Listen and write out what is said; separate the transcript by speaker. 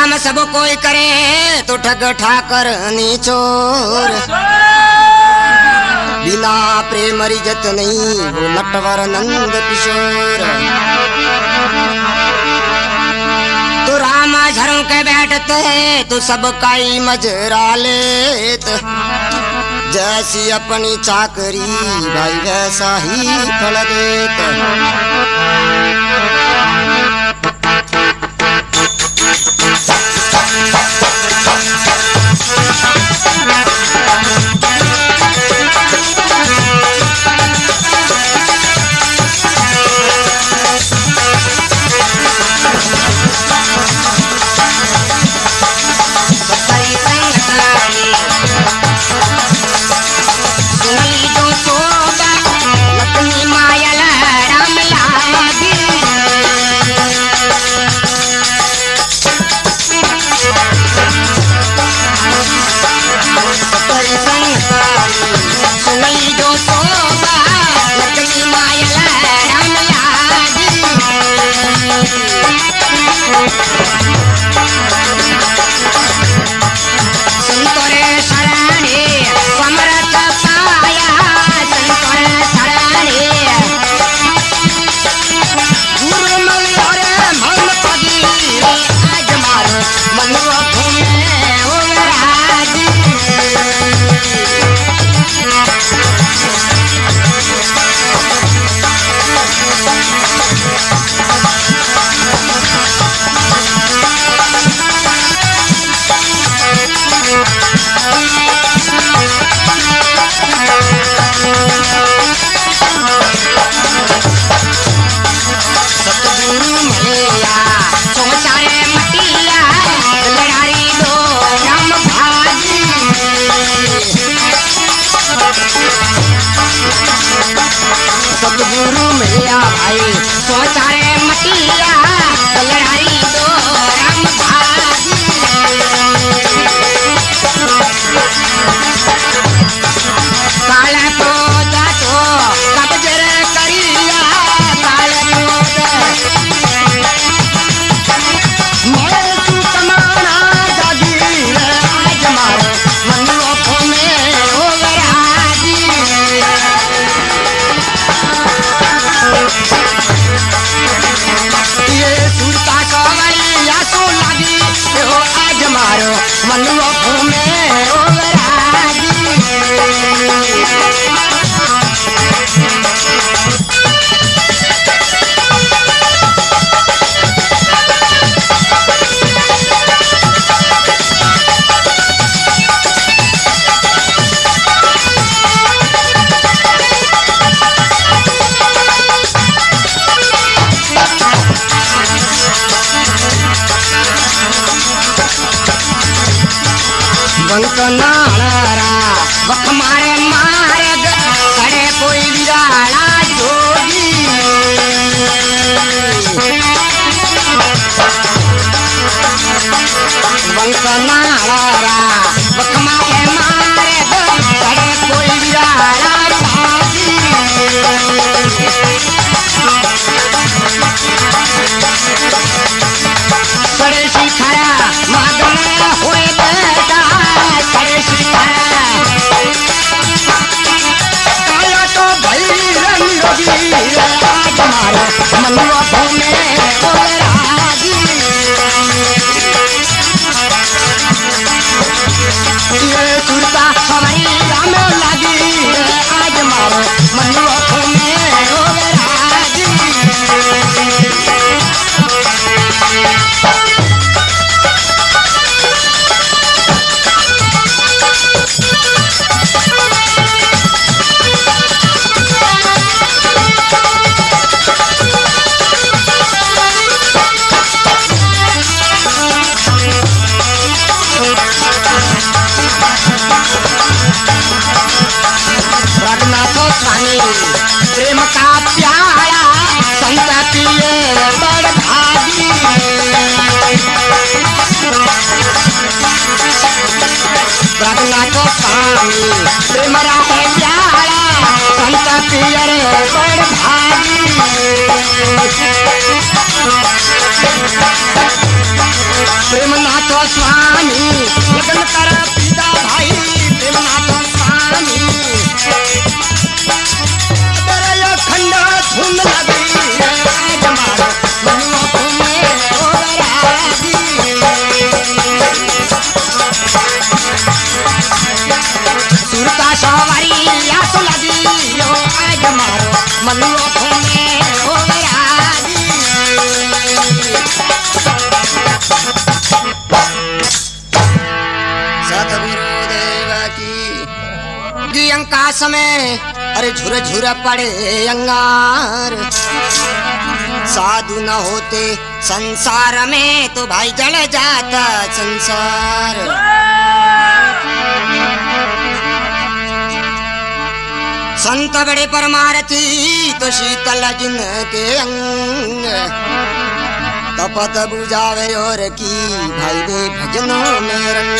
Speaker 1: काम सब कोई करे तो ठग ठाकर नीचोर, बिना प्रेम रिजत नहीं वो नटवर नंद किशोर। तो रामा झरों के बैठते तो सबका ही मजरा लेत, जैसी अपनी चाकरी भाई वैसा ही फल देत। सतगुरु मिलिया भाई सोचारे मटिया, लड़ाई दो राम भाजी। काले पोता तो कब्जर करिया, काले पोता मोरे सुकमाना जागीर, आज मारो मनुओं में ओवराजी। ये सुरता कवरिया सो लगी हो, आज मारो मनुओं में ओवराजी। बंक नाड़ा वख मारे मार्ग करे कोई विराड़ा जोगी। बंक नाड़ा वख मारे मार्ग करे कोई विराड़ा जोगी। करे शिखरा मागम होए बेटा, करे शिखरा काया तो भई रंगी, आज मारो मनुआ में ओवराजी। ये सुरता हमारी राम लगी, आज मारो मनुआ में ओवराजी। प्रेम का प्याला संत पिए बड़ भागी। रघुनाथ स्वामी प्रेम राहे प्याला संत पिए बड़ भागी। प्रेमनाथ मनों में हो वैरागी। सुरता सवारी या तो लगी हो आज मारो मनों में हो वैरागी। सतगुरुदेव की अंका समय अरे झुर झुर पड़े अंगार। साधु न होते संसार में तो भाई जल जाता संसार। संत बड़े परमार्थी तो शीतल जिनके अंग। तपत बुझावे और की भाई दे भजनों में रंग।